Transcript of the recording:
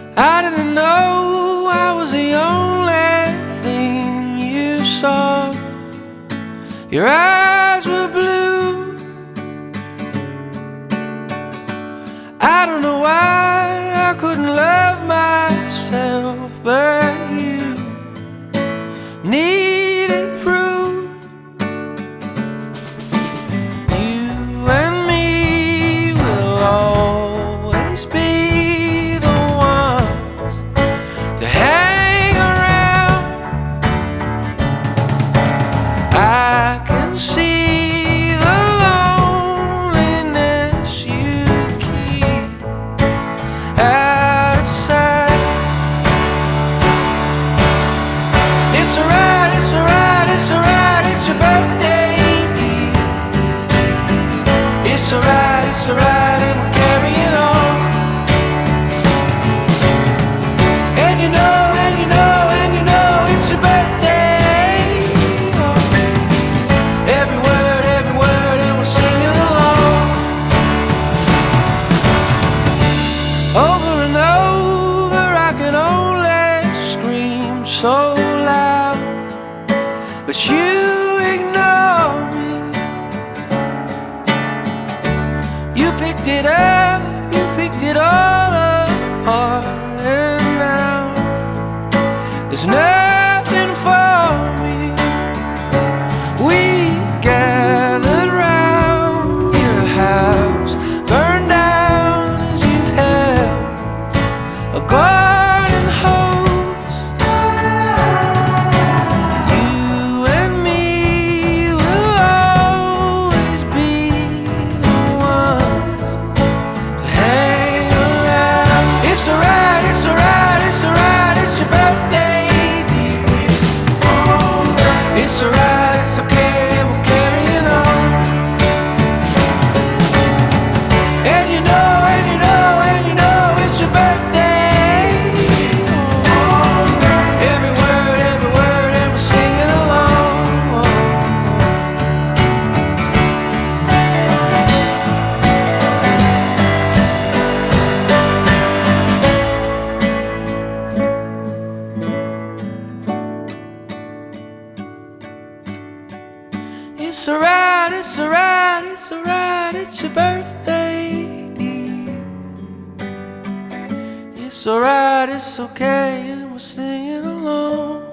I didn't know I was the only thing you saw. Your eyes were blue. I don't know why I couldn't love myself, but you needed proof. You and me will always be the ones to hang around. I can see the loneliness you keep out of sight. It's alright, it's alright, it's alright, it's your birthday. It's alright, and we'll carry it on. And you know, and you know, and you know it's your birthday. Every word, and we're singing along. Over and over, I can only scream so loud, but you ignore me. You picked it up, you picked it all apart, and now there's nothing for me. We gathered round your house, burned down as you held a garden hose. You and me will always be the ones to hang around. It's alright, it's alright, it's alright, it's your birthday, dear. It's alright, it's okay, we'll carry it on. And you know, and you know, and you know it's your birthday. Every word, and we're singing along. It's alright, it's alright, it's alright, it's your birthday, dear. It's alright, it's okay, and we're singing along.